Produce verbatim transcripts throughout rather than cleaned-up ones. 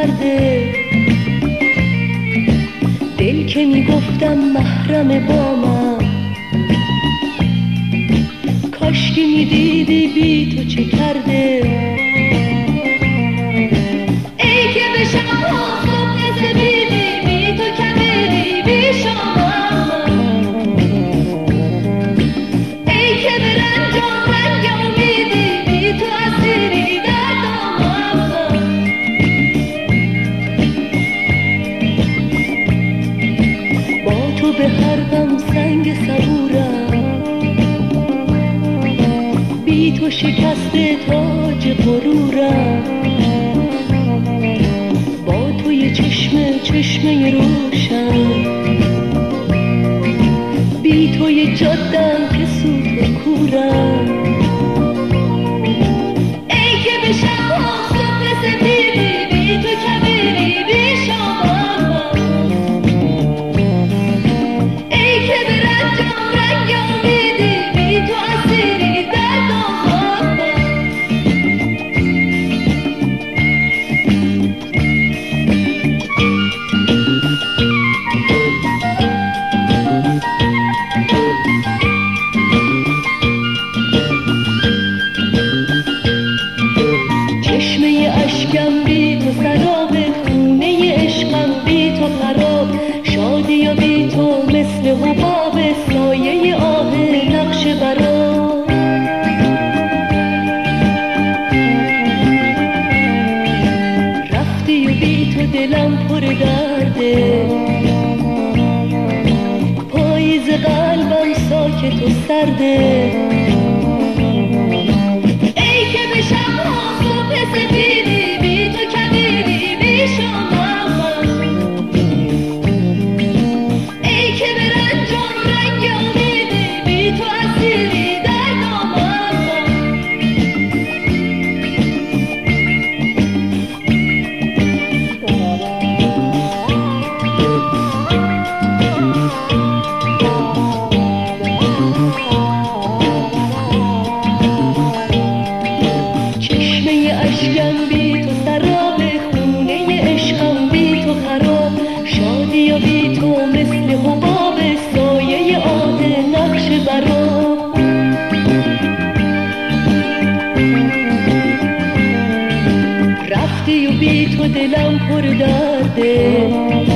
سرده، دل که میگفتم محرم با من، کاشکی میدیدی بی تو چه کرده. ای که به شب ها صبح سپیدی، بی تو کبیری بی شما، ای که به رنجام رنگ امیدی، بی تو اسیری در دامم. با تو به هر غم سنگ صبورم، بی تو شکست تاج غرورم. با تو یه چشمه چشمه روشن، بی تو یه جادم که سوت و کورم. ای که به شبها صبح سپیدی، بی تو کبیری بی شما، ای که به رنجام رنگ امیدی، بی تو اسیری در دامم. چشمه اشکم بی تو سراب، خونه عشقم بی تو خراب. شادی و بی تو مثل حباب، سایه آه نقش برا. رفتی و بی تو دلم پر درده، پاییز قلبم ساکت و سرده. ای که به شبها صبح سپیدی، بی تو کبیری بی شما، ای که به رنجام رنگ امیدی، بی تو اسیری در دامم. چشمه اشکم بی تو سراب، خونه عشقم بی تو خراب. شادی و بی تو مثل حباب، سایه آه نقش برا. رفتی و بی تو دلم پر درده،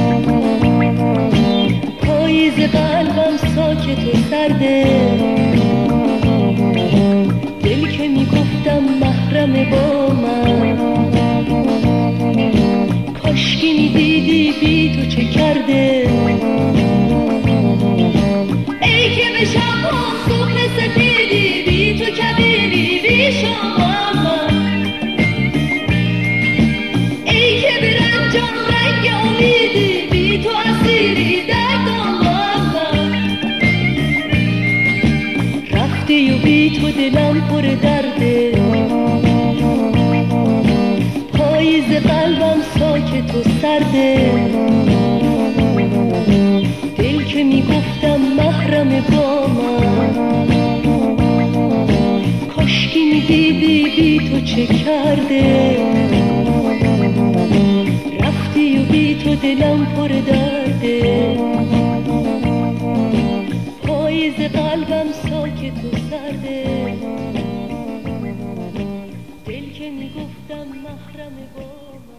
پاییز قلبم ساکت و سرده. دل که میگفتم محرم با من، کاشکی میدیدی بی تو چه کرده. ای که به شبها صبح سپیدی، بی تو کبیری بی شما، ای که به رنجام رنگ امیدی، بی تو اسیری در دامم. رفتی و بی تو دلم پر درده، پاییز قلبم ساکت و سرده. دل که میگفتم محرم با من، کاشکی میدیدی بی تو چه کرده. رفتی و بی تو دلم پر درده، پاییز قلبم ساکت و سرده. دل که میگفتم محرم با من.